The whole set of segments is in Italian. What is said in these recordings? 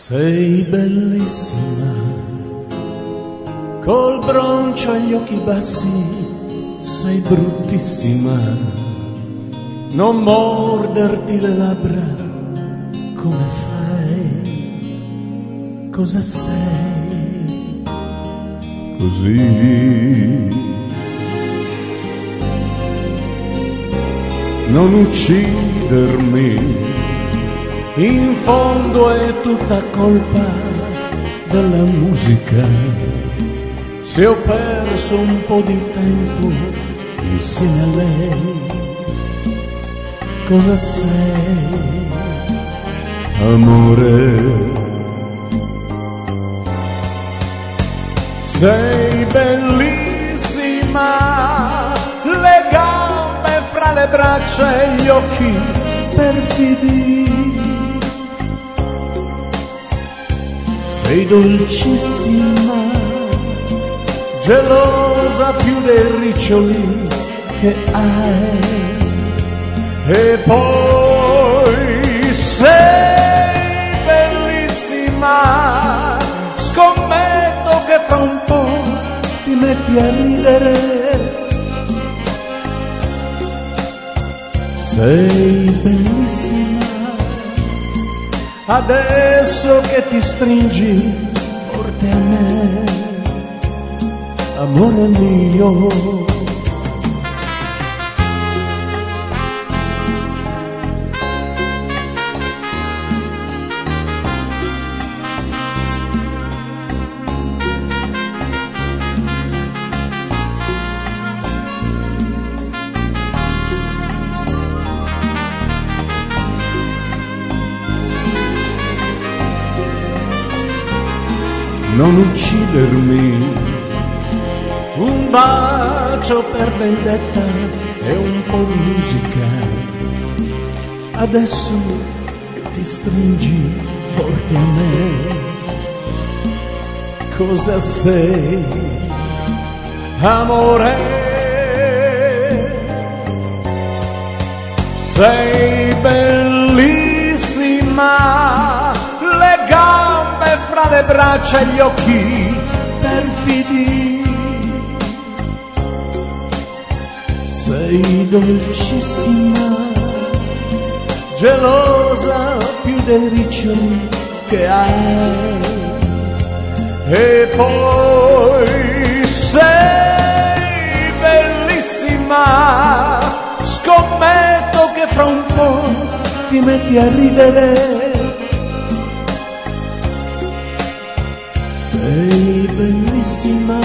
Sei bellissima, col broncio agli occhi bassi, sei bruttissima, non morderti le labbra, come fai, cosa sei, così, non uccidermi. In fondo è tutta colpa della musica. Se ho perso un po' di tempo insieme a lei, cosa sei, amore? Sei bellissima, le gambe fra le braccia e gli occhi perfidi. Sei dolcissima, gelosa più dei riccioli che hai. E poi sei bellissima, scommetto che fra un po' ti metti a ridere. Sei bellissima, adesso che ti stringi forte a me, amore mio. Non uccidermi, un bacio per vendetta e un po' di musica. Adesso ti stringi forte a me, cosa sei, amore? Sei bellissima, le gambe fra le braccia e gli occhi perfidi. Sei dolcissima, gelosa più dei riccioli che hai. E poi sei bellissima, scommetto che fra un po' ti metti a ridere. Sei bellissima,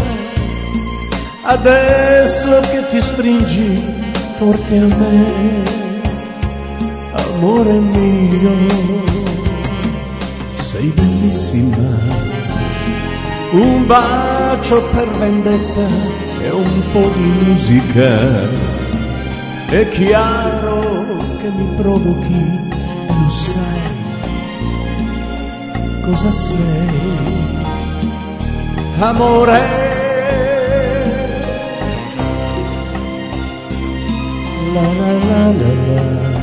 adesso che ti stringi forte a me, amore mio. Sei bellissima, un bacio per vendetta e un po' di musica. È chiaro che mi provochi, lo sai, cosa sei, amore? La la la la la.